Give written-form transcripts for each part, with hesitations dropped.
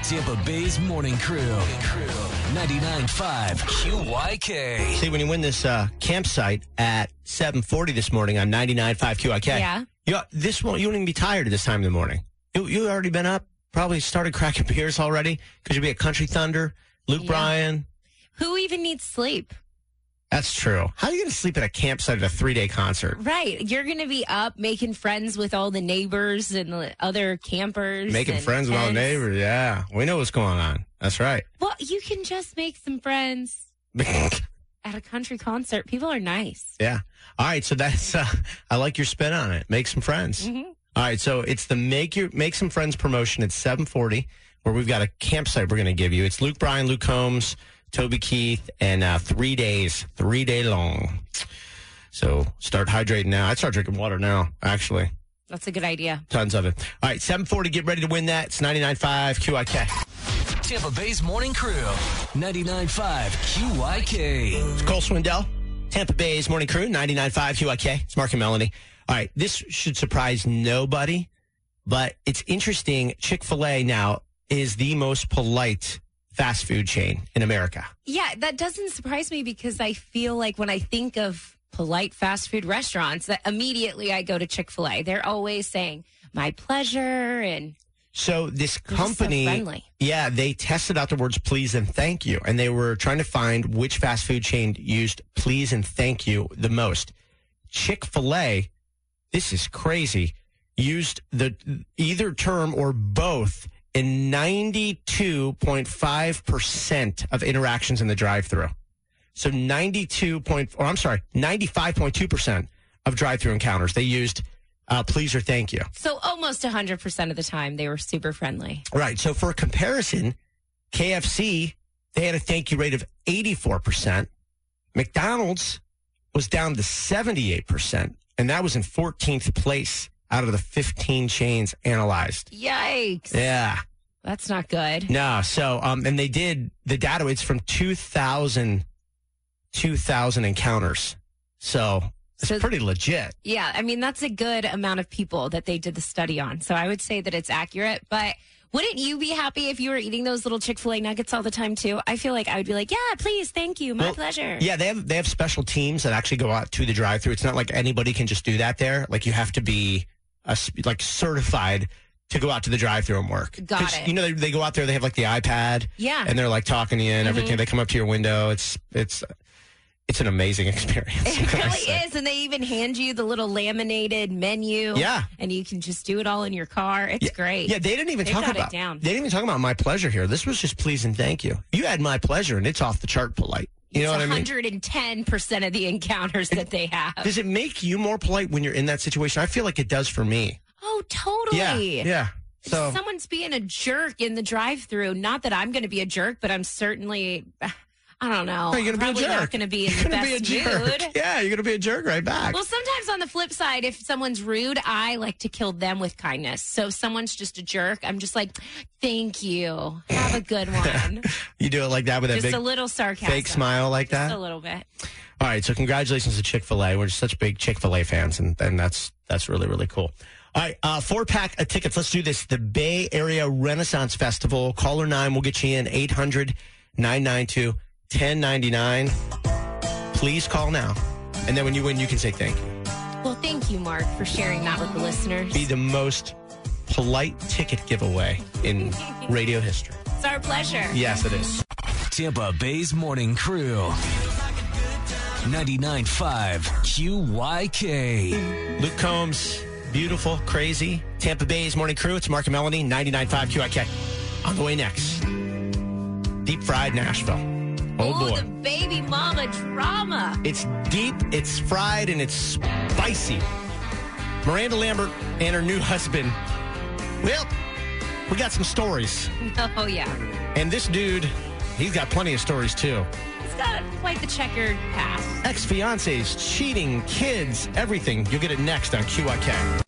Tampa Bay's Morning Crew. 99.5 QYK. See, when you win this campsite at 7:40 this morning on 99.5 QYK, Yeah. you won't even be tired at this time in the morning. You already been up, probably started cracking beers already because you'll be at Country Thunder, Luke Bryan. Who even needs sleep? That's true. How are you going to sleep at a campsite at a 3-day concert? Right. You're going to be up making friends with all the neighbors and the other campers. Making and friends with all the tents. neighbors. Yeah, we know what's going on. That's right. Well, you can just make some friends at a country concert. People are nice. Yeah. All right. So that's, I like your spin on it. Make some friends. Mm-hmm. All right. So it's the Make Some Friends promotion at 7:40 where we've got a campsite we're going to give you. It's Luke Bryan, Luke Combs, Toby Keith, and 3 days, 3-day long. So start hydrating now. I'd start drinking water now, actually. That's a good idea. Tons of it. All right. 7:40. Get ready to win that. It's 99.5 QYK. Tampa Bay's Morning Crew. 99.5 QYK. It's Cole Swindell, Tampa Bay's Morning Crew, 99.5 QYK. It's Mark and Melanie. All right, this should surprise nobody, but it's interesting. Chick-fil-A now is the most polite fast food chain in America. Yeah, that doesn't surprise me because I feel like when I think of polite fast food restaurants, that immediately I go to Chick-fil-A. They're always saying, my pleasure, and So this they're just so company, friendly. yeah, they tested out the words please and thank you, and they were trying to find which fast food chain used please and thank you the most. Chick-fil-A, this is crazy, used the either term or both in 92.5% of interactions in the drive-thru. So 95.2% of drive-thru encounters, they used please or thank you. So almost 100% of the time, they were super friendly. Right. So for a comparison, KFC, they had a thank you rate of 84%. McDonald's was down to 78%, and that was in 14th place out of the 15 chains analyzed. Yikes. Yeah. That's not good. No. So, and they did the data. It's from 2,000 encounters. So it's pretty legit. Yeah, I mean, that's a good amount of people that they did the study on. So I would say that it's accurate. But wouldn't you be happy if you were eating those little Chick-fil-A nuggets all the time, too? I feel like I would be like, yeah, please, thank you, my pleasure. Yeah, they have special teams that actually go out to the drive-thru. It's not like anybody can just do that there. Like you have to be certified to go out to the drive-thru and work. Got it. You know, they go out there, they have like the iPad. Yeah. And they're like talking to you and everything. They come up to your window. It's an amazing experience. It really is. And they even hand you the little laminated menu. Yeah. And you can just do it all in your car. It's great. Yeah, they didn't even talk about down. They didn't even talk about my pleasure here. This was just please and thank you. You had my pleasure and it's off the chart polite. You know what I mean? 110% of the encounters that they have. Does it make you more polite when you're in that situation? I feel like it does for me. Oh, totally. Yeah. So If someone's being a jerk in the drive-thru, not that I'm going to be a jerk, but I'm certainly, I don't know. you're going to be a probably jerk. not going to be in You're the gonna be a best jerk. mood. Yeah, you're going to be a jerk right back. Well, sometimes on the flip side, if someone's rude, I like to kill them with kindness. So if someone's just a jerk, I'm just like, thank you. Have a good one. You do it like that with that Just big a little sarcasm. fake smile like that? Just a little bit. All right, so congratulations to Chick-fil-A. We're such big Chick-fil-A fans, and that's really, really cool. All right, 4-pack of tickets. Let's do this. The Bay Area Renaissance Festival. Caller 9 will get you in. 800-992-1099. Please call now. And then when you win, you can say thank you. Well, thank you, Mark, for sharing that with the listeners. Be the most polite ticket giveaway in radio history. It's our pleasure. Yes, it is. Tampa Bay's Morning Crew. 99.5 QYK. Luke Combs, beautiful, crazy. Tampa Bay's Morning Crew. It's Mark and Melanie, 99.5 QYK. On the way next, deep fried Nashville. Oh, boy. The baby mama drama. It's deep, it's fried, and it's spicy. Miranda Lambert and her new husband. Well, we got some stories. Oh, yeah. And this dude, he's got plenty of stories, too. He's got quite the checkered past. Ex-fiancés, cheating, kids, everything. You'll get it next on QYK.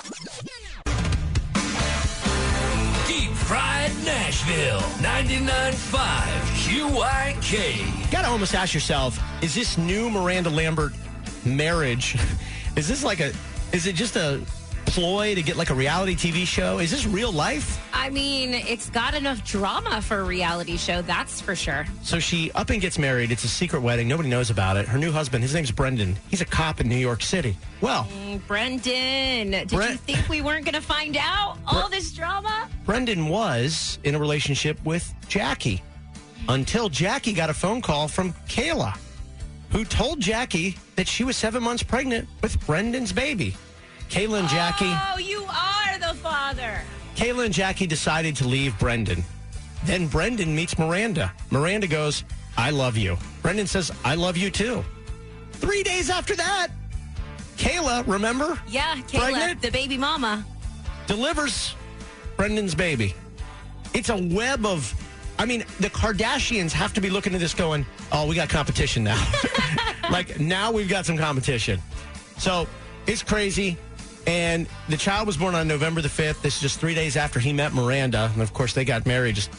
Deep Fried Nashville. 99.5 QYK. Gotta almost ask yourself, is this new Miranda Lambert marriage, is it just a ploy to get like a reality TV show? Is this real life? I mean, it's got enough drama for a reality show, that's for sure. So she up and gets married. It's a secret wedding. Nobody knows about it. Her new husband, his name's Brendan. He's a cop in New York City. Well, Brendan, did you think we weren't going to find out all this drama? Brendan was in a relationship with Jackie until Jackie got a phone call from Kayla, who told Jackie that she was 7 months pregnant with Brendan's baby. Kayla and Jackie. Oh, you are the father. Kayla and Jackie decided to leave Brendan. Then Brendan meets Miranda. Miranda goes, I love you. Brendan says, I love you too. 3 days after that, Kayla, remember? Yeah, Kayla, pregnant, the baby mama, delivers Brendan's baby. It's a web of, I mean, the Kardashians have to be looking at this going, oh, we got competition now. Like, now we've got some competition. So it's crazy. And the child was born on November the 5th. This is just 3 days after he met Miranda. And, of course, they got married just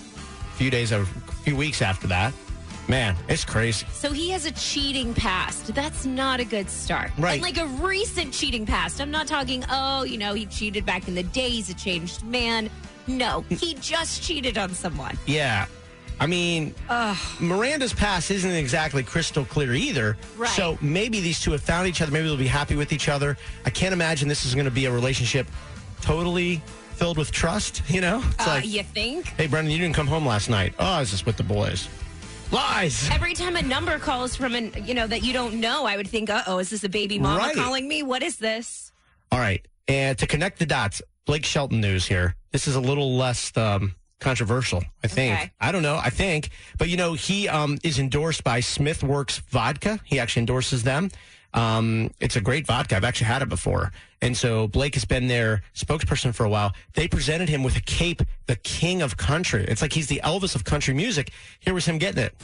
a few weeks after that. Man, it's crazy. So he has a cheating past. That's not a good start. Right. And like a recent cheating past. I'm not talking, he cheated back in the day. He's a changed man. No, he just cheated on someone. Yeah. I mean, Miranda's past isn't exactly crystal clear either. Right. So maybe these two have found each other. Maybe they'll be happy with each other. I can't imagine this is going to be a relationship totally filled with trust, you know? It's like, you think? hey, Brendan, you didn't come home last night. Oh, I was just with the boys. Lies. Every time a number calls from that you don't know, I would think, is this a baby mama Right. calling me? What is this? All right. And to connect the dots, Blake Shelton news here. This is a little less controversial, I think. Okay. I don't know. I think. But, he is endorsed by Smithworks Vodka. He actually endorses them. It's a great vodka. I've actually had it before. And so Blake has been their spokesperson for a while. They presented him with a cape, the king of country. It's like he's the Elvis of country music. Here was him getting it.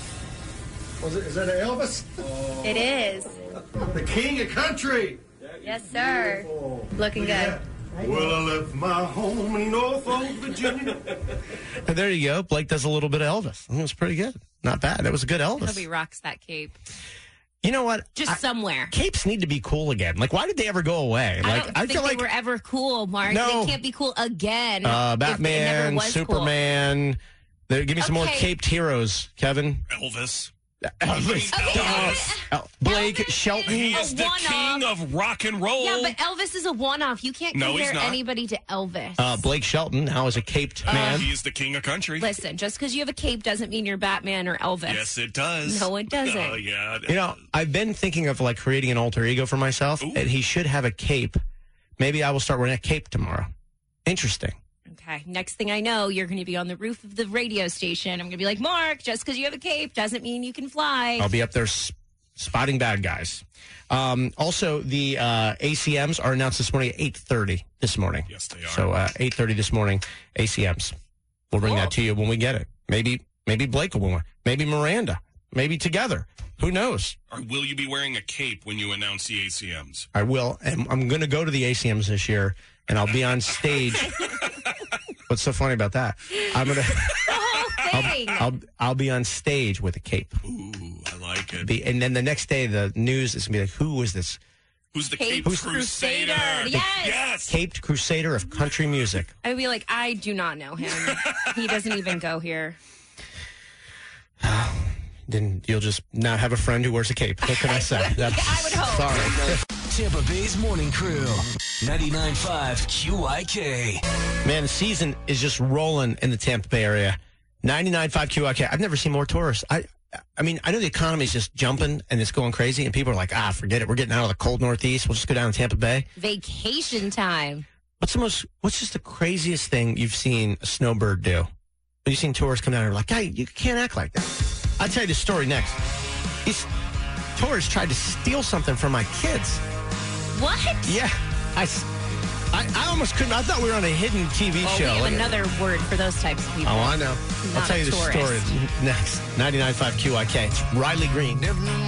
Is that an Elvis? It is. The king of country. Yes, sir. Looking good. Well, I left my home in Norfolk, Virginia. And there you go. Blake does a little bit of Elvis. It was pretty good. Not bad. That was a good Elvis. Toby rocks that cape. You know what? Just somewhere. Capes need to be cool again. Like, why did they ever go away? I Like, don't think feel like they were ever cool, Mark. No. They can't be cool again. if it never Batman, was Superman. Give me some more Okay. caped heroes, Kevin. Elvis. Elvis. Blake Elvis Shelton. He is the one-off. king of rock and roll. Yeah, but Elvis is a one-off. You can't No, he's compare not. anybody to Elvis. Blake Shelton now is a caped man. He is the king of country. Listen, just because you have a cape doesn't mean you're Batman or Elvis. Yes, it does. No, it doesn't. Oh, yeah. I've been thinking of like creating an alter ego for myself, Ooh. and he should have a cape. Maybe I will start wearing a cape tomorrow. Interesting. Okay, next thing I know, you're going to be on the roof of the radio station. I'm going to be like, Mark, just because you have a cape doesn't mean you can fly. I'll be up there spotting bad guys. Also, the ACMs are announced this morning at 8:30 this morning. Yes, they are. So 8:30 this morning, ACMs. We'll bring that to you when we get it. Maybe Blake will win one. Maybe Miranda. Maybe together. Who knows? Or will you be wearing a cape when you announce the ACMs? I will. And I'm going to go to the ACMs this year, and I'll be on stage. What's so funny about that? I'm going to... The whole thing. I'll be on stage with a cape. Ooh, I like it. And then the next day, the news is going to be like, who is this Who's the Cape Cape Crusader. Crusader? Yes. caped crusader of country music? I would be like, I do not know him. He doesn't even go here. Then you'll just not have a friend who wears a cape. What can I say? I would hope. Sorry. Tampa Bay's Morning Crew. 99.5 QIK. Man, the season is just rolling in the Tampa Bay area. 99.5 QIK. I've never seen more tourists. I mean, I know the economy is just jumping and it's going crazy, and people are like, forget it. We're getting out of the cold Northeast. We'll just go down to Tampa Bay. Vacation time. What's just the craziest thing you've seen a snowbird do? You've seen tourists come down and are like, hey, you can't act like that. I'll tell you the story next. These tourists tried to steal something from my kids. What? Yeah. I almost couldn't. I thought we were on a hidden TV Well, show. we have Like- another word for those types of people. Oh, I know. Not I'll tell you a the tourist. story next. 99.5 QIK. It's Riley Green.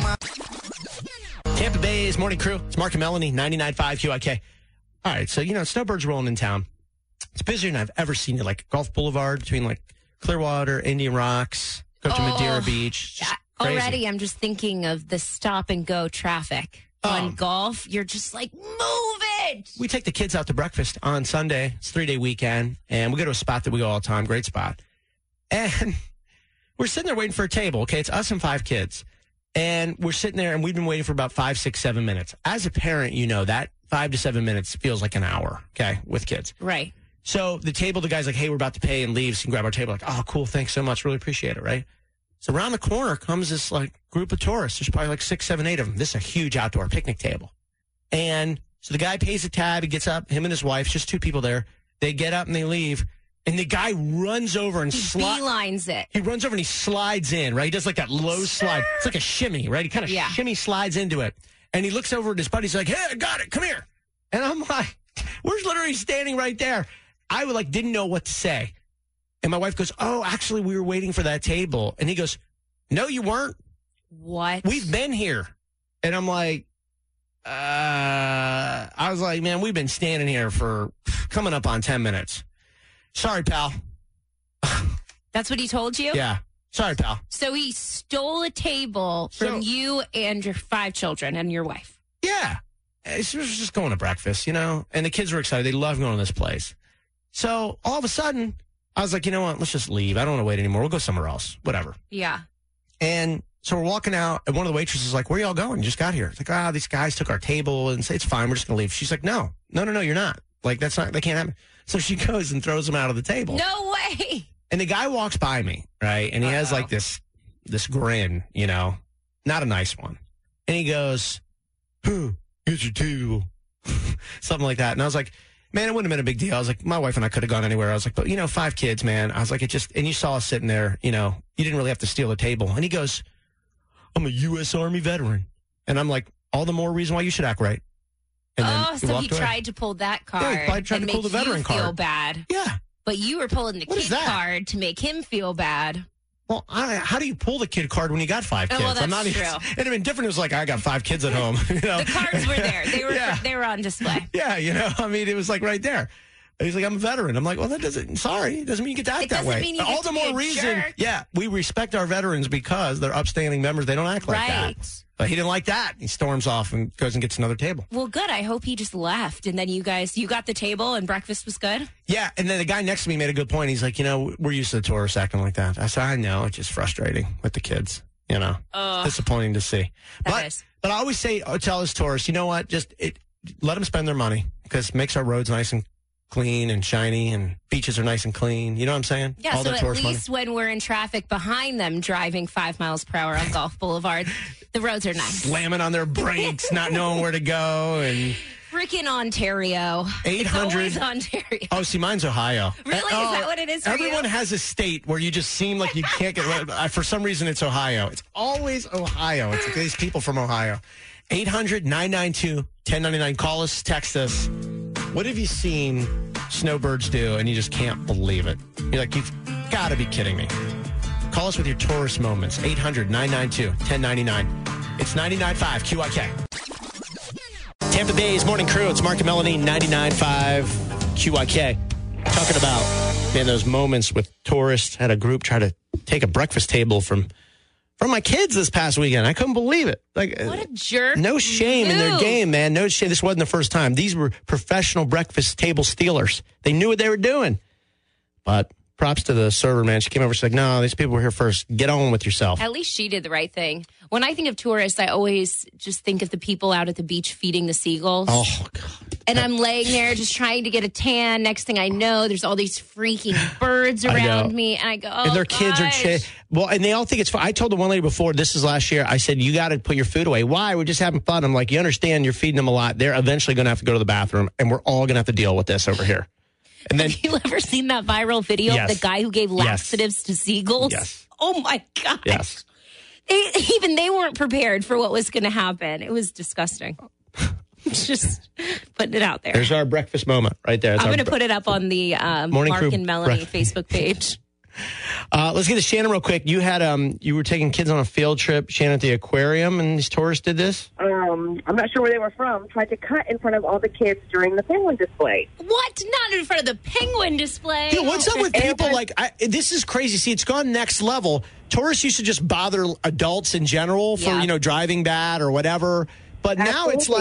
Tampa Bay's Morning Crew. It's Mark and Melanie, 99.5 QIK. All right, so, snowbirds rolling in town. It's busier than I've ever seen it. Like Gulf Boulevard between, like, Clearwater, Indian Rocks, go to Madeira Beach. Just crazy. Already, I'm just thinking of the stop and go traffic on golf. You're just like, move we take the kids out to breakfast on Sunday. It's a 3-day weekend, and we go to a spot that we go all the time. Great spot. And we're sitting there waiting for a table. Okay, it's us and 5 kids. And we're sitting there, and we've been waiting for about 5, 6, 7 minutes. As a parent, you know that 5 to 7 minutes feels like an hour, okay, with kids. Right. So the table, the guy's like, hey, we're about to pay and leave, so you can grab our table. Like, oh, cool, thanks so much, really appreciate it, right? So around the corner comes this like group of tourists. There's probably like 6, 7, 8 of them. This is a huge outdoor picnic table. And so the guy pays the tab, he gets up, him and his wife, just 2 people there. They get up and they leave. And the guy runs over and beelines it. He runs over and he slides in, right? He does like that low slide. It's like a shimmy, right? He kind of shimmy slides into it. And he looks over at his buddy. He's like, hey, I got it. Come here. And I'm like, we're literally standing right there. I didn't know what to say. And my wife goes, oh, actually, we were waiting for that table. And he goes, no, you weren't. What? We've been here. And I'm like, I was like, man, we've been standing here for coming up on 10 minutes. Sorry, pal. That's what he told you? Yeah. Sorry, pal. So he stole a table from you and your 5 children and your wife. Yeah. It was just going to breakfast, you know, and the kids were excited. They love going to this place. So all of a sudden, I was like, you know what? Let's just leave. I don't want to wait anymore. We'll go somewhere else. Whatever. Yeah. And so we're walking out, and one of the waitresses is like, where y'all going? You just got here. It's like, these guys took our table and say, it's fine. We're just going to leave. She's like, no, you're not. Like, they can't happen. So she goes and throws them out of the table. No way. And the guy walks by me, right? And he has like this grin, you know, not a nice one. And he goes, here's your table. Something like that. And I was like, man, it wouldn't have been a big deal. I was like, my wife and I could have gone anywhere. I was like, but, 5 kids, man. I was like, and you saw us sitting there, you didn't really have to steal a table. And he goes, I'm a U.S. Army veteran. And I'm like, all the more reason why you should act right. And then so he tried to pull that card tried to pull the veteran card. Feel bad. Yeah. But you were pulling the kid card to make him feel bad. Well, how do you pull the kid card when you got 5 kids? Well, that's true. It'd have been different. It was like, I got 5 kids at home. The cards were there. They were on display. Yeah, it was like right there. He's like, I'm a veteran. I'm like, well, it doesn't mean you get to act that way. Mean you all the more reason. Jerk. Yeah, we respect our veterans because they're upstanding members. They don't act like that. But he didn't like that. He storms off and goes and gets another table. Well, good. I hope he just left. And then you got the table and breakfast was good? Yeah. And then the guy next to me made a good point. He's like, we're used to the tourists acting like that. I said, I know. It's just frustrating with the kids. Disappointing to see. But I always say, tell us tourists, you know what? Just let them spend their money because it makes our roads nice and clean and shiny, and beaches are nice and clean. You know what I'm saying? Yeah, all so at least when we're in traffic behind them driving 5 miles per hour on Gulf Boulevard, the roads are nice. Slamming on their brakes, not knowing where to go. And freaking Ontario. 800. It's always Ontario. Oh, see, mine's Ohio. Really? Is that what it is for Everyone has a state where you just seem like you can't get... For some reason, it's Ohio. It's always Ohio. It's like these people from Ohio. 800-992-1099. Call us, text us. What have you seen snowbirds do and you just can't believe it? You're like, you've got to be kidding me. Call us with your tourist moments. 800-992-1099. It's 99.5 QIK. Tampa Bay's Morning Crew. It's Mark and Melanie, 99.5 QIK. Talking about, those moments with tourists. Had a group try to take a breakfast table from my kids this past weekend. I couldn't believe it. Like, what a jerk. No shame in their game, man. No shame. This wasn't the first time. These were professional breakfast table stealers. They knew what they were doing. But props to the server, man. She came over. She's like, no, these people were here first. Get on with yourself. At least she did the right thing. When I think of tourists, I always just think of the people out at the beach feeding the seagulls. Oh, God. And I'm laying there just trying to get a tan. Next thing I know, there's all these freaking birds around me. And I go, and their kids are well, and they all think it's fun. I told the one lady before, this is last year, I said, you got to put your food away. Why? We're just having fun. I'm like, you understand you're feeding them a lot. They're eventually going to have to go to the bathroom, and we're all going to have to deal with this over here. And then, have you ever seen that viral video of the guy who gave laxatives to seagulls? Yes. Oh, my God. Yes. Even they weren't prepared for what was going to happen. It was disgusting. Just putting it out there. There's our breakfast moment right there. I'm going to put it up on the Mark and Melanie Facebook page. Let's get to Shannon real quick. You had you were taking kids on a field trip, Shannon, at the aquarium, and these tourists did this? I'm not sure where they were from. Tried to cut in front of all the kids during the penguin display. What? Not in front of the penguin display? Dude, what's up with people this is crazy. See, it's gone next level. Tourists used to just bother adults in general for, driving bad or whatever. But now it's like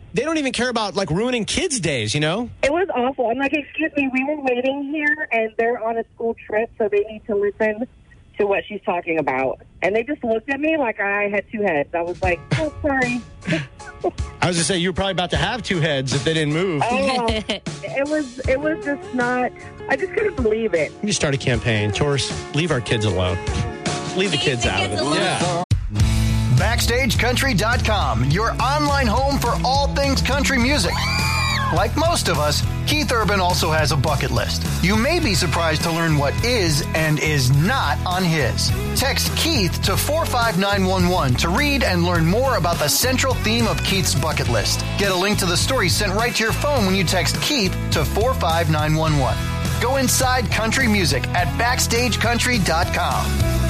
they don't even care about, like, ruining kids' days, you know? It was awful. I'm like, excuse me, we were waiting here, and they're on a school trip, so they need to listen to what she's talking about. And they just looked at me like I had two heads. I was like, oh, sorry. I was going to say, you were probably about to have two heads if they didn't move. It was just not, I just couldn't believe it. You start a campaign. Taurus, leave our kids alone. Leave the kids out of it. Yeah. BackstageCountry.com, your online home for all things country music. Like most of us, Keith Urban also has a bucket list. You may be surprised to learn what is and is not on his. Text Keith to 45911 to read and learn more about the central theme of Keith's bucket list. Get a link to the story sent right to your phone when you text Keith to 45911. Go inside country music at BackstageCountry.com.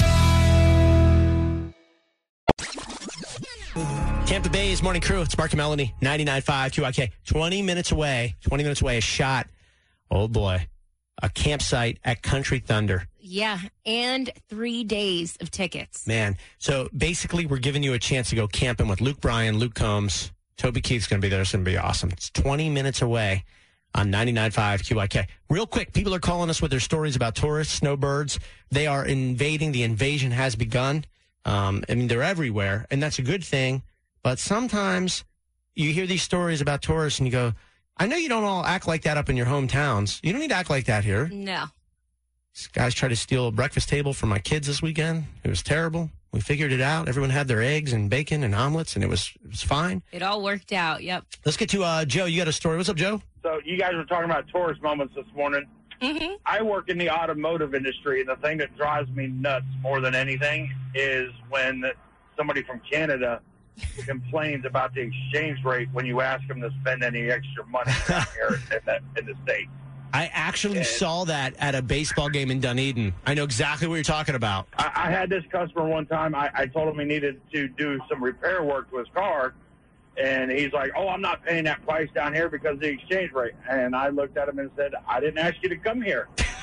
Tampa Bay's Morning Crew. It's Mark and Melanie, 99.5 QIK. 20 minutes away, a shot. Oh, boy. A campsite at Country Thunder. Yeah, and 3 days of tickets. Man, so basically we're giving you a chance to go camping with Luke Bryan, Luke Combs. Toby Keith's going to be there. It's going to be awesome. It's 20 minutes away on 99.5 QIK. Real quick, people are calling us with their stories about tourists, snowbirds. They are invading. The invasion has begun. I mean, they're everywhere, and that's a good thing. But sometimes you hear these stories about tourists and you go, I know you don't all act like that up in your hometowns. You don't need to act like that here. No. This guys tried to steal a breakfast table from my kids this weekend. It was terrible. We figured it out. Everyone had their eggs and bacon and omelets, and it was fine. It all worked out, yep. Let's get to Joe. You got a story. What's up, Joe? So you guys were talking about tourist moments this morning. Mm-hmm. I work in the automotive industry, and the thing that drives me nuts more than anything is when somebody from Canada complains about the exchange rate when you ask them to spend any extra money down here in the States. I actually saw that at a baseball game in Dunedin. I know exactly what you're talking about. I had this customer one time. I told him he needed to do some repair work to his car, and he's like, oh, I'm not paying that price down here because of the exchange rate. And I looked at him and said, I didn't ask you to come here.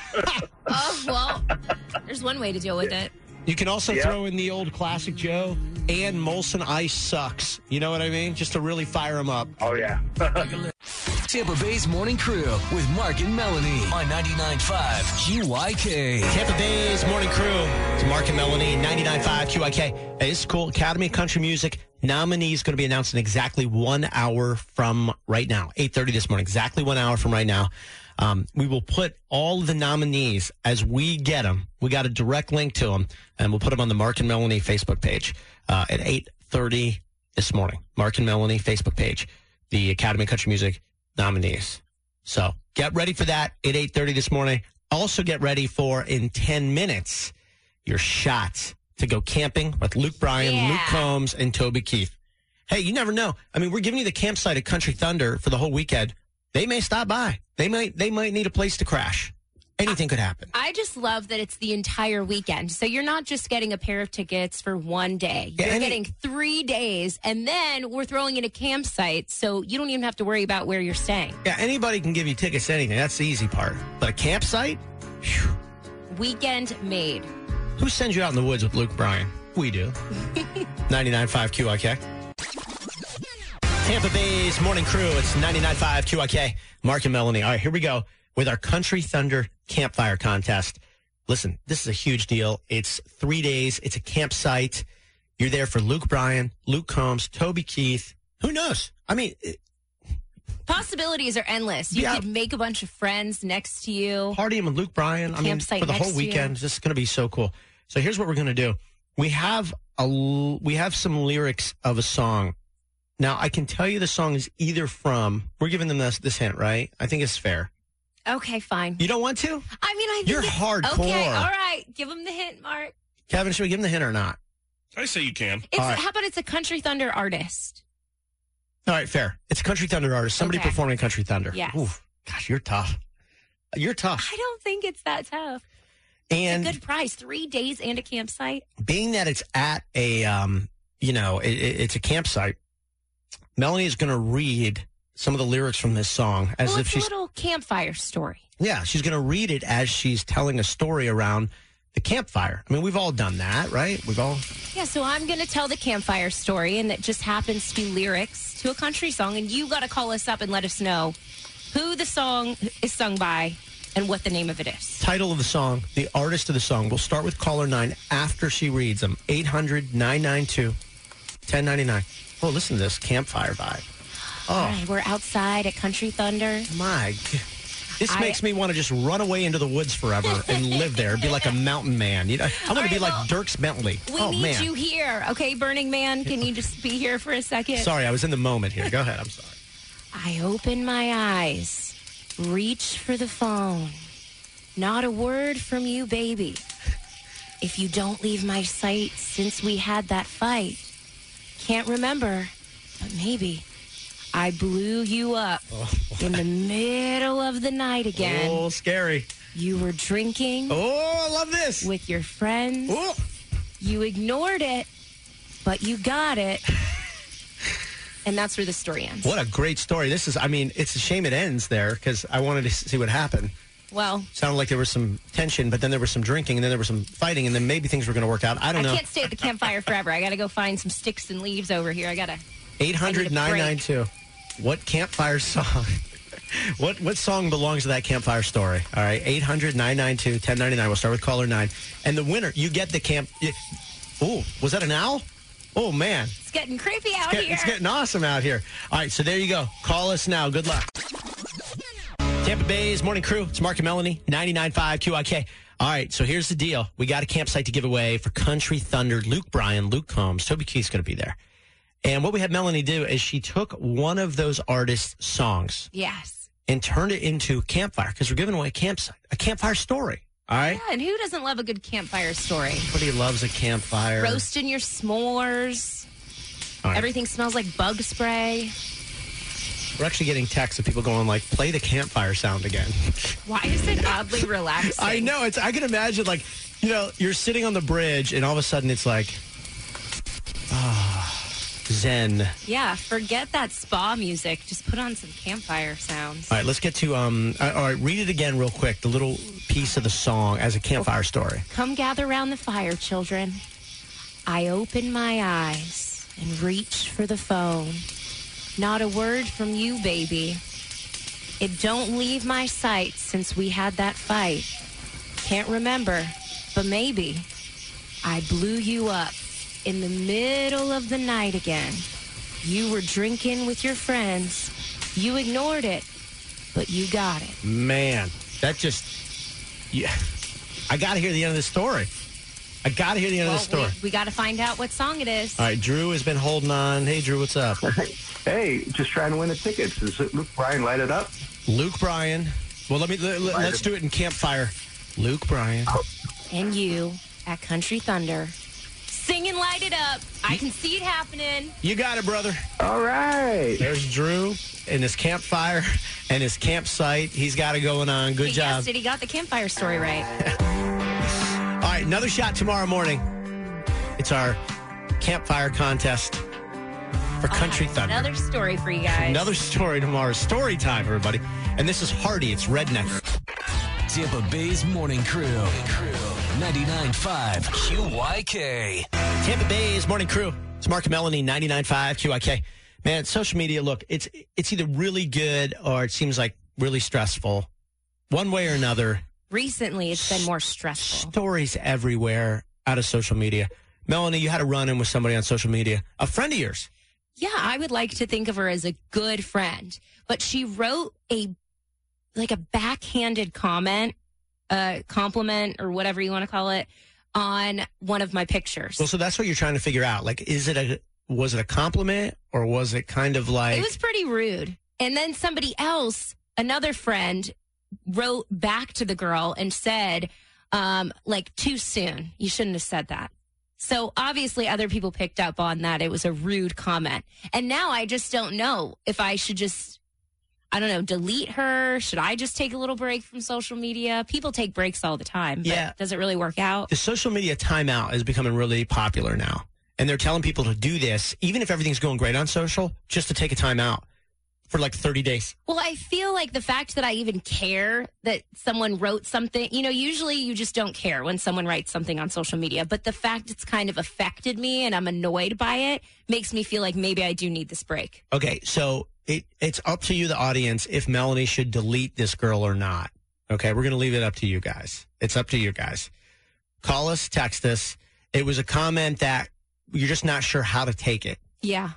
Oh, well, there's one way to deal with it. You can also throw in the old classic Joe, and Molson Ice sucks. You know what I mean? Just to really fire them up. Oh, yeah. Tampa Bay's Morning Crew with Mark and Melanie on 99.5 QYK. Tampa Bay's Morning Crew. It's Mark and Melanie, 99.5 QIK. Hey, this is cool. Academy of Country Music nominees going to be announced in exactly 1 hour from right now. 8:30 this morning. Exactly 1 hour from right now. We will put all the nominees as we get them. We got a direct link to them, and we'll put them on the Mark and Melanie Facebook page at 8:30 this morning. Mark and Melanie Facebook page, the Academy of Country Music nominees. So get ready for that at 8:30 this morning. Also get ready for, in 10 minutes, your shot to go camping with Luke Bryan, Luke Combs, and Toby Keith. Hey, you never know. I mean, we're giving you the campsite at Country Thunder for the whole weekend. They may stop by. They might need a place to crash. Anything could happen. I just love that it's the entire weekend. So you're not just getting a pair of tickets for one day. You're getting 3 days, and then we're throwing in a campsite, so you don't even have to worry about where you're staying. Yeah, anybody can give you tickets to anything. That's the easy part. But a campsite? Whew. Weekend made. Who sends you out in the woods with Luke Bryan? We do. 99.5 QIK. Tampa Bay's Morning Crew. It's 99.5 QIK. Mark and Melanie. All right, here we go with our Country Thunder Campfire Contest. Listen, this is a huge deal. It's 3 days. It's a campsite. You're there for Luke Bryan, Luke Combs, Toby Keith. Who knows? I mean, possibilities are endless. You could make a bunch of friends next to you. Partying with Luke Bryan. I mean, for the whole weekend. This is going to be so cool. So here's what we're going to do. We have some lyrics of a song. Now, I can tell you the song is either from, we're giving them this hint, right? I think it's fair. Okay, fine. You don't want to? I mean, I think you're hardcore. Okay, all right. Give them the hint, Mark. Kevin, should we give him the hint or not? I say you can. How about it's a Country Thunder artist? All right, fair. It's a Country Thunder artist. Somebody performing Country Thunder. Yes. Ooh, gosh, you're tough. You're tough. I don't think it's that tough. And it's a good price. 3 days and a campsite. Being that it's at a, it's a campsite, Melanie is going to read some of the lyrics from this song as if she's a little campfire story. Yeah, she's going to read it as she's telling a story around the campfire. I mean, we've all done that, right? Yeah, so I'm going to tell the campfire story, and it just happens to be lyrics to a country song, and you got to call us up and let us know who the song is sung by and what the name of it is. Title of the song, the artist of the song. We'll start with caller 9 after she reads them. 800-992-1099. Oh, listen to this campfire vibe. Oh, All right, we're outside at Country Thunder. my God. This makes me want to just run away into the woods forever and live there. Be like a mountain man. You know, I want to be like Dierks Bentley. We need you here. Okay, Burning Man, can you just be here for a second? Sorry, I was in the moment here. Go ahead. I'm sorry. I open my eyes, reach for the phone. Not a word from you, baby. If you don't leave my sight since we had that fight. Can't remember, but maybe I blew you up in the middle of the night again. Oh, scary. You were drinking. Oh, I love this. With your friends. Oh. You ignored it, but you got it. And that's where the story ends. What a great story. This is, I mean, it's a shame it ends there because I wanted to see what happened. Well, sounded like there was some tension, but then there was some drinking, and then there was some fighting, and then maybe things were going to work out. I don't know. I can't stay at the campfire forever. I got to go find some sticks and leaves over here. 800-992. What campfire song? What song belongs to that campfire story? All right, 800-992-1099. We'll start with caller 9. And the winner, you get the camp. Oh, was that an owl? Oh, man. It's getting creepy out here. It's getting awesome out here. All right, so there you go. Call us now. Good luck. Tampa Bay's Morning Crew. It's Mark and Melanie, 99.5 QIK. All right, so here's the deal. We got a campsite to give away for Country Thunder. Luke Bryan, Luke Combs, Toby Keith's going to be there. And what we had Melanie do is she took one of those artists' songs. Yes. And turned it into campfire because we're giving away a campfire story. All right? Yeah, and who doesn't love a good campfire story? Everybody loves a campfire. Roasting your s'mores. Right. Everything smells like bug spray. We're actually getting texts of people going like, play the campfire sound again. Why is it oddly relaxing? I know. I can imagine, like, you know, you're sitting on the bridge and all of a sudden it's like, zen. Yeah, forget that spa music. Just put on some campfire sounds. All right, let's get to, all right, read it again real quick, the little piece of the song as a campfire story. Come gather round the fire, children. I open my eyes and reach for the phone. Not a word from you, baby. It don't leave my sight since we had that fight. Can't remember, but maybe I blew you up in the middle of the night again. You were drinking with your friends. You ignored it, but you got it. Man, that just... Yeah, I got to hear the end of the story. We got to find out what song it is. All right, Drew has been holding on. Hey, Drew, what's up? Hey, just trying to win the tickets. Is it Luke Bryan? Light it up. Luke Bryan. Well, let's do it in campfire. Luke Bryan. And you at Country Thunder. Singing Light It Up. I can see it happening. You got it, brother. All right. There's Drew in his campfire and his campsite. He's got it going on. Good job. He got the campfire story right. All right, another shot tomorrow morning. It's our campfire contest for Country Thunder. Another story for you guys. Another story tomorrow. Story time, everybody. And this is Hardy. It's Redneck. Tampa Bay's Morning Crew. 99.5 QYK. Tampa Bay's Morning Crew. It's Mark and Melanie, 99.5 QYK. Man, social media, look, it's either really good or it seems like really stressful. One way or another. Recently, it's been more stressful. Stories everywhere out of social media. Melanie, you had a run-in with somebody on social media. A friend of yours. Yeah, I would like to think of her as a good friend. But she wrote a backhanded comment, compliment, or whatever you want to call it, on one of my pictures. Well, so that's what you're trying to figure out. Like, was it a compliment or was it kind of like... It was pretty rude. And then somebody else, another friend, wrote back to the girl and said, too soon. You shouldn't have said that. So obviously other people picked up on that. It was a rude comment. And now I just don't know if I should just, delete her. Should I just take a little break from social media? People take breaks all the time. But yeah. Does it really work out? The social media timeout is becoming really popular now. And they're telling people to do this, even if everything's going great on social, just to take a time out. for like 30 days. Well, I feel like the fact that I even care that someone wrote something, usually you just don't care when someone writes something on social media. But the fact it's kind of affected me and I'm annoyed by it makes me feel like maybe I do need this break. Okay, so it's up to you, the audience, if Melanie should delete this girl or not. Okay, we're going to leave it up to you guys. It's up to you guys. Call us, text us. It was a comment that you're just not sure how to take it. Yeah.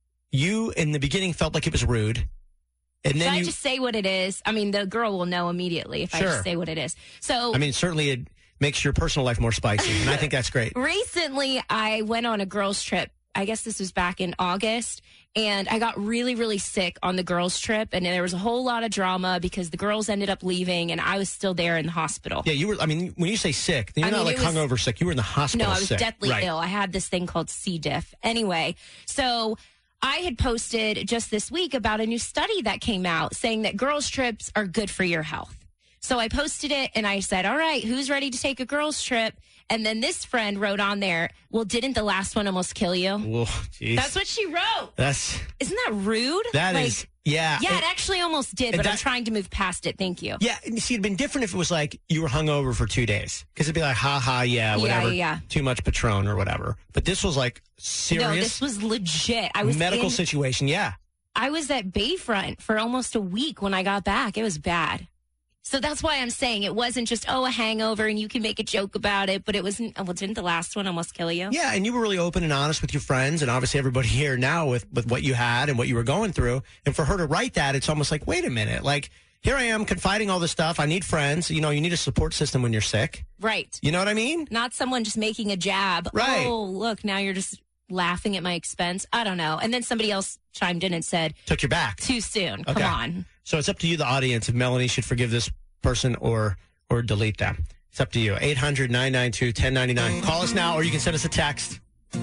You, in the beginning, felt like it was rude. And then Should I just say what it is? I mean, the girl will know immediately if I just say what it is. So, I mean, certainly it makes your personal life more spicy, and I think that's great. Recently, I went on a girls' trip. I guess this was back in August, and I got really, really sick on the girls' trip, and there was a whole lot of drama because the girls ended up leaving, and I was still there in the hospital. Yeah, you were. I mean, when you say sick, you're not like hungover sick. You were in the hospital. No, I was sick. deathly ill. I had this thing called C. diff. Anyway, so I had posted just this week about a new study that came out saying that girls' trips are good for your health. So I posted it and I said, all right, who's ready to take a girls' trip? And then this friend wrote on there, well, didn't the last one almost kill you? Whoa, geez. That's what she wrote. Isn't that rude? That is, yeah. Yeah, it actually almost did, but I'm trying to move past it. Thank you. Yeah, and see, it'd been different if it was like you were hungover for 2 days. Because it'd be like, yeah, whatever. Yeah. Too much Patron or whatever. But this was like serious. No, this was legit. I was medical situation, yeah. I was at Bayfront for almost a week when I got back. It was bad. So that's why I'm saying it wasn't just, a hangover and you can make a joke about it, but it wasn't, didn't the last one almost kill you? Yeah, and you were really open and honest with your friends and obviously everybody here now with what you had and what you were going through. And for her to write that, it's almost like, wait a minute, like, here I am confiding all this stuff. I need friends. You need a support system when you're sick. Right. You know what I mean? Not someone just making a jab. Right. Oh, look, now you're just laughing at my expense. I don't know. And then somebody else chimed in and said, took your back. Too soon. Okay. Come on. So it's up to you, the audience, if Melanie should forgive this person or delete them. It's up to you. 800-992-1099. Call us now, or you can send us a text.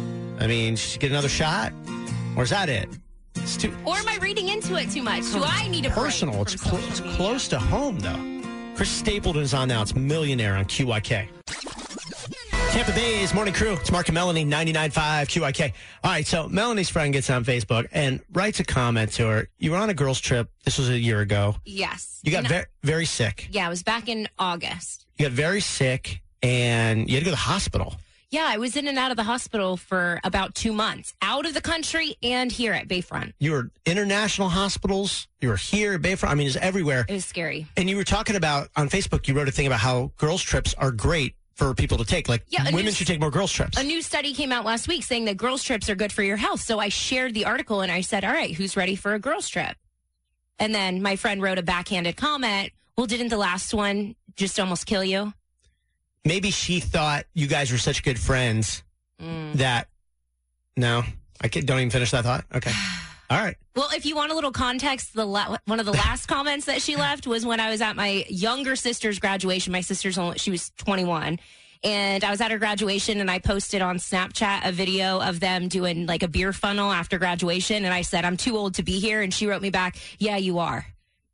I mean, should she get another shot? Or is that it? It's too... Or am I reading into it too much? Do I need a personal? break? It's close to home, though. Chris Stapleton is on now. It's Millionaire on QYK. Tampa Bay's Morning Crew. It's Mark and Melanie, 99.5 QYK. All right, so Melanie's friend gets on Facebook and writes a comment to her. You were on a girls' trip. This was a year ago. Yes. You got very sick. Yeah, it was back in August. You got very sick, and you had to go to the hospital. Yeah, I was in and out of the hospital for about 2 months, out of the country and here at Bayfront. You were international hospitals. You were here at Bayfront. I mean, it's everywhere. It was scary. And you were talking about, on Facebook, you wrote a thing about how girls' trips are great for people to take. Like, women should take more girls' trips. A new study came out last week saying that girls' trips are good for your health. So I shared the article and I said, all right, who's ready for a girls' trip? And then my friend wrote a backhanded comment. Well, didn't the last one just almost kill you? Maybe she thought you guys were such good friends that... No, don't even finish that thought. Okay. All right. Well, if you want a little context, one of the last comments that she left was when I was at my younger sister's graduation. My sister's she was 21. And I was at her graduation and I posted on Snapchat a video of them doing like a beer funnel after graduation. And I said, I'm too old to be here. And she wrote me back, yeah, you are.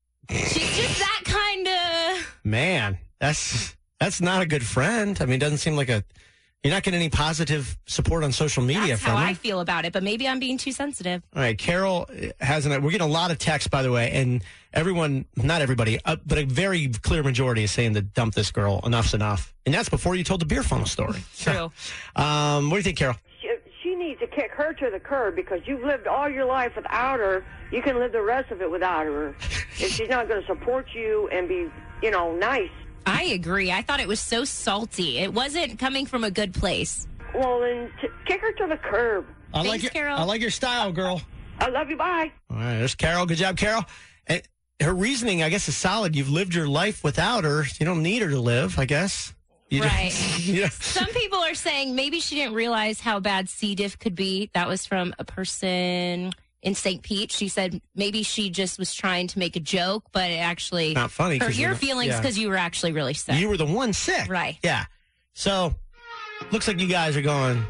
She's just that kind of... Man, that's not a good friend. I mean, it doesn't seem like you're not getting any positive support on social media That's from how her. I feel about it, but maybe I'm being too sensitive. All right, Carol we're getting a lot of texts, by the way, and everyone, not everybody, but a very clear majority is saying to dump this girl. Enough's enough. And that's before you told the beer funnel story. True. What do you think, Carol? She needs to kick her to the curb because you've lived all your life without her. You can live the rest of it without her. If she's not going to support you and be, nice. I agree. I thought it was so salty. It wasn't coming from a good place. Well, then kick her to the curb. Thanks, Carol. I like your style, girl. I love you. Bye. All right, there's Carol. Good job, Carol. And her reasoning, I guess, is solid. You've lived your life without her. You don't need her to live, I guess. Right. Yeah. Some people are saying maybe she didn't realize how bad C. diff could be. That was from a person in St. Pete. She said maybe she just was trying to make a joke, but it actually not funny. Hurt your feelings because you were actually really sick. You were the one sick. Right. Yeah. So, looks like you guys are going,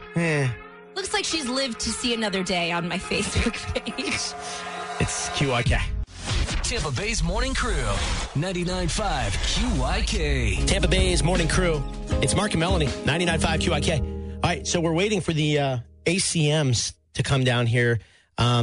Looks like she's lived to see another day on my Facebook page. It's QYK. Tampa Bay's Morning Crew, 99.5 QYK. Tampa Bay's Morning Crew. It's Mark and Melanie, 99.5 QYK. All right, so we're waiting for the ACMs to come down here.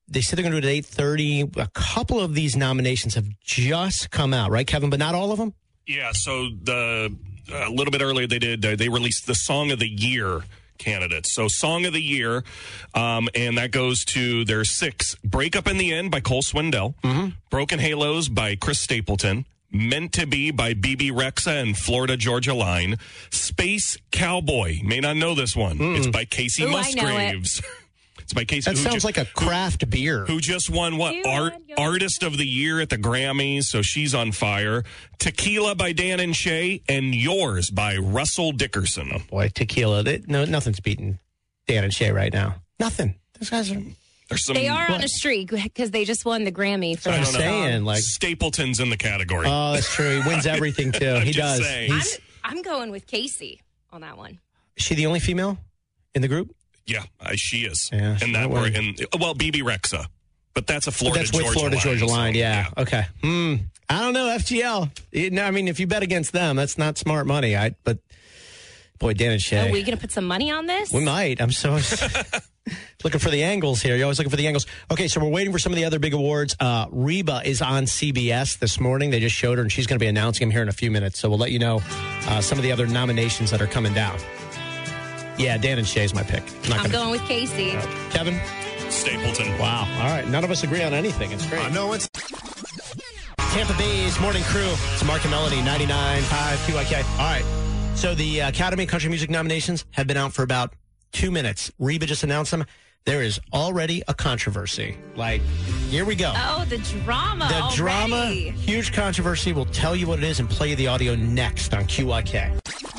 They said they're going to do it at 8:30. A couple of these nominations have just come out, right, Kevin? But not all of them? Yeah, so a little bit earlier they released the Song of the Year candidates. So Song of the Year, and that goes to their 6. Break Up in the End by Cole Swindell. Broken Halos by Chris Stapleton. Meant to Be by BB Rexa and Florida Georgia Line. Space Cowboy. May not know this one. It's by Casey Musgraves. It's by Casey. That sounds like a craft beer. Who just won Artist of the Year at the Grammys, so she's on fire. Tequila by Dan and Shay, and Yours by Russell Dickerson. Oh boy, Tequila. Nothing's beating Dan and Shay right now. Nothing. Those guys are... They are on a streak because they just won the Grammy for that song. Like Stapleton's in the category. Oh, that's true. He wins everything too. He does. I'm going with Casey on that one. Is she the only female in the group? Yeah, she is. Yeah, and that were BB Rexa, but that's a Florida Georgia line. Yeah. Okay. I don't know, FGL. I mean, if you bet against them, that's not smart money. But boy, Dan and Shay. Are we going to put some money on this? We might. I'm so looking for the angles here. You're always looking for the angles. Okay, so we're waiting for some of the other big awards. Reba is on CBS this morning. They just showed her, and she's going to be announcing them here in a few minutes. So we'll let you know some of the other nominations that are coming down. Yeah, Dan and Shay's my pick. I'm going with Casey. Kevin? Stapleton. Wow. All right. None of us agree on anything. It's great. No, it's Tampa Bay's Morning Crew. It's Mark and Melanie, 99.5 QIK. All right. So the Academy of Country Music nominations have been out for about 2 minutes. Reba just announced them. There is already a controversy. Like, here we go. Oh, the drama. The drama. Huge controversy. We'll tell you what it is and play you the audio next on QIK.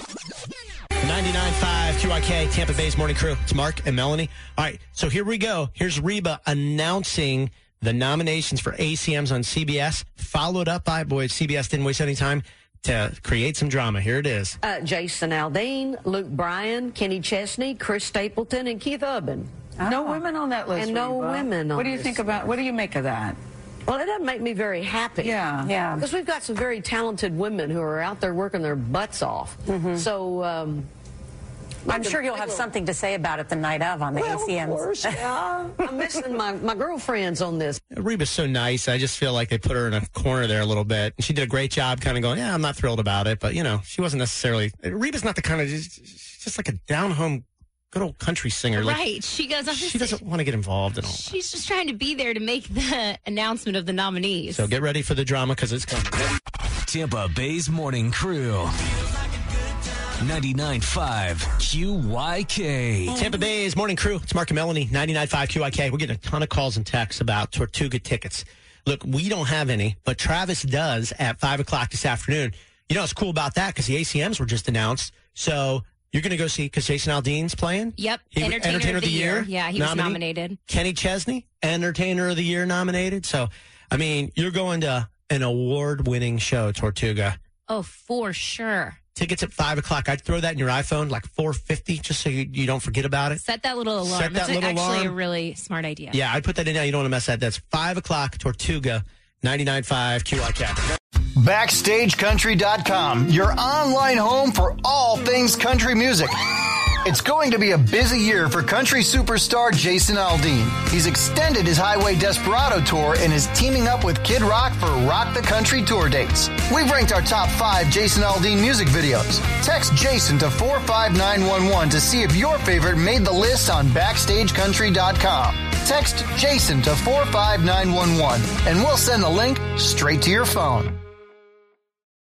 99.5 QIK, Tampa Bay's Morning Crew. It's Mark and Melanie. All right, so here we go. Here's Reba announcing the nominations for ACMs on CBS, followed up by, boy, CBS didn't waste any time to create some drama. Here it is. Jason Aldean, Luke Bryan, Kenny Chesney, Chris Stapleton, and Keith Urban. No women on that list. And no women on What do you think about, what do you make of that? Well, it doesn't make me very happy. Yeah. Because we've got some very talented women who are out there working their butts off. So, I'm sure you'll have something to say about it the night of on the ACMs. Of course, yeah. I'm missing my girlfriends on this. Reba's so nice. I just feel like they put her in a corner there a little bit. And she did a great job kind of going, yeah, I'm not thrilled about it. But, you know, she wasn't necessarily... Reba's not the kind of... She's just like a down-home, good old country singer. Right. Like, she doesn't want to get involved at all. She's just trying to be there to make the announcement of the nominees. So get ready for the drama because it's coming. Tampa Bay's Morning Crew. 99.5 QYK. Tampa Bay's Morning Crew. It's Mark and Melanie, 99.5 QYK. We're getting a ton of calls and texts about Tortuga tickets. Look, we don't have any, but Travis does at 5 o'clock this afternoon. You know what's cool about that? Because the ACMs were just announced. So you're going to go see, because Jason Aldean's playing? Yep. Entertainer of the Year. Yeah, he was nominated. Kenny Chesney, Entertainer of the Year nominated. So, I mean, you're going to an award-winning show, Tortuga. Oh, for sure. Tickets at 5 o'clock. I'd throw that in your iPhone, like $4.50, just so you don't forget about it. Set that little alarm. That's actually a really smart idea. Yeah, I'd put that in now. You don't want to mess that. That's 5 o'clock, Tortuga, 99.5 QIK. BackstageCountry.com, your online home for all things country music. It's going to be a busy year for country superstar Jason Aldean. He's extended his Highway Desperado tour and is teaming up with Kid Rock for Rock the Country tour dates. We've ranked our top 5 Jason Aldean music videos. Text Jason to 45911 to see if your favorite made the list on BackstageCountry.com. Text Jason to 45911 and we'll send the link straight to your phone.